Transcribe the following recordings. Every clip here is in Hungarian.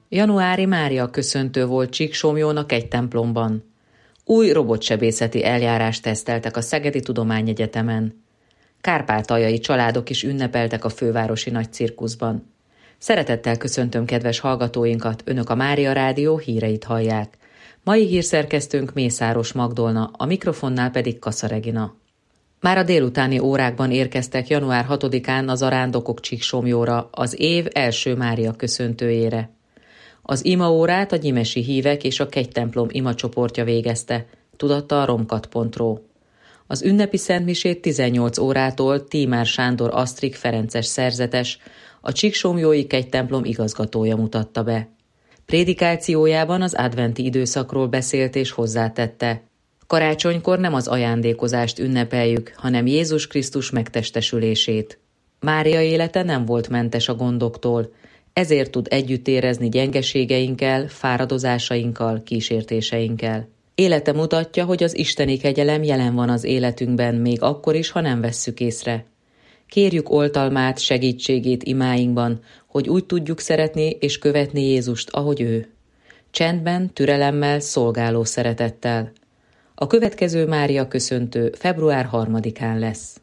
Januári Mária köszöntő volt Csíksomlyón a kegytemplomban. Új robotsebészeti eljárást teszteltek a Szegedi Tudományegyetemen. Kárpátaljai családok is ünnepeltek a fővárosi nagycirkuszban. Szeretettel köszöntöm kedves hallgatóinkat, Önök a Mária Rádió híreit hallják. Mai hírszerkesztőnk Mészáros Magdolna, a mikrofonnál pedig Kassa Regina. Már a délutáni órákban érkeztek január 6-án a zarándokok Csíksomlyóra, az év első Mária köszöntőjére. Az imaórát a gyimesi hívek és a kegytemplom imacsoportja végezte, tudatta a romkat.ro. Az ünnepi szentmisét 18 órától Tímár Sándor Asztrik ferences szerzetes, a Csíksomlyói kegytemplom igazgatója mutatta be. Prédikációjában az adventi időszakról beszélt és hozzátette: karácsonykor nem az ajándékozást ünnepeljük, hanem Jézus Krisztus megtestesülését. Mária élete nem volt mentes a gondoktól, ezért tud együtt érezni gyengeségeinkkel, fáradozásainkkal, kísértéseinkkel. Élete mutatja, hogy az isteni kegyelem jelen van az életünkben, még akkor is, ha nem vesszük észre. Kérjük oltalmát, segítségét imáinkban, hogy úgy tudjuk szeretni és követni Jézust, ahogy ő. Csendben, türelemmel, szolgáló szeretettel. A következő Mária köszöntő február 3-án lesz.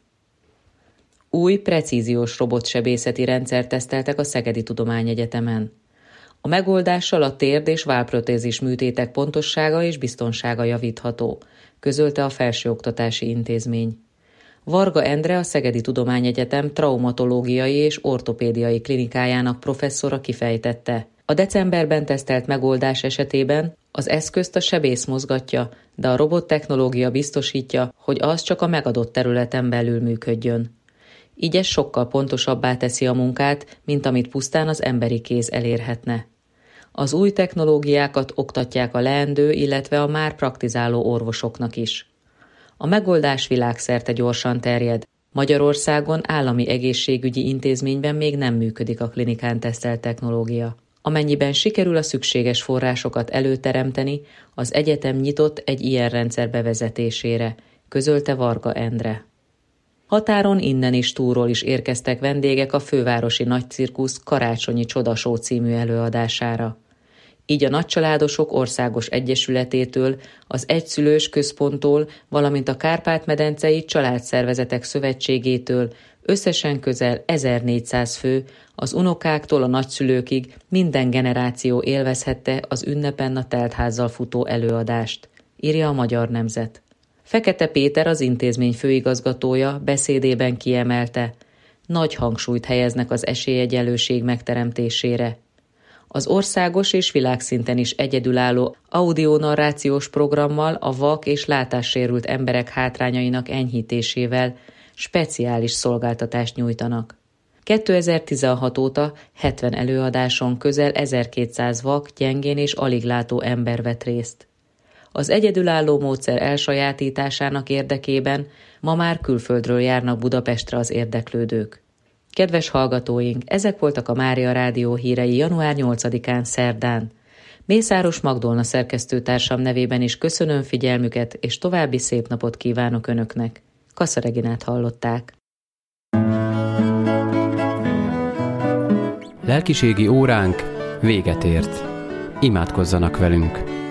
Új, precíziós robotsebészeti rendszert teszteltek a Szegedi Tudományegyetemen. A megoldással a térd- és vállprotézis műtétek pontossága és biztonsága javítható, közölte a Felsőoktatási Intézmény. Varga Endre, a Szegedi Tudományegyetem traumatológiai és ortopédiai klinikájának professzora kifejtette: a decemberben tesztelt megoldás esetében az eszközt a sebész mozgatja, de a robottechnológia biztosítja, hogy az csak a megadott területen belül működjön. Így ez sokkal pontosabbá teszi a munkát, mint amit pusztán az emberi kéz elérhetne. Az új technológiákat oktatják a leendő, illetve a már praktizáló orvosoknak is. A megoldás világszerte gyorsan terjed. Magyarországon állami egészségügyi intézményben még nem működik a klinikán tesztelt technológia. Amennyiben sikerül a szükséges forrásokat előteremteni, az egyetem nyitott egy ilyen rendszer bevezetésére, közölte Varga Endre. Határon innen is túlról is érkeztek vendégek a fővárosi nagycirkusz Karácsonyi Csodashow című előadására. Így a Nagycsaládosok Országos Egyesületétől, az Egyszülős Központtól, valamint a Kárpát-medencei Családszervezetek Szövetségétől összesen közel 1400 fő, az unokáktól a nagyszülőkig minden generáció élvezhette az ünnepen a teltházzal futó előadást, írja a Magyar Nemzet. Fekete Péter, az intézmény főigazgatója beszédében kiemelte: nagy hangsúlyt helyeznek az esélyegyenlőség megteremtésére. Az országos és világszinten is egyedülálló audionarrációs programmal a vak és látássérült emberek hátrányainak enyhítésével speciális szolgáltatást nyújtanak. 2016 óta 70 előadáson közel 1200 vak, gyengén és aliglátó ember vett részt. Az egyedülálló módszer elsajátításának érdekében ma már külföldről járnak Budapestre az érdeklődők. Kedves hallgatóink, ezek voltak a Mária Rádió hírei január 8-án szerdán. Mészáros Magdolna szerkesztőtársam nevében is köszönöm figyelmüket, és további szép napot kívánok Önöknek. Kassa Reginát hallották. Lelkiségi óránk véget ért. Imádkozzanak velünk!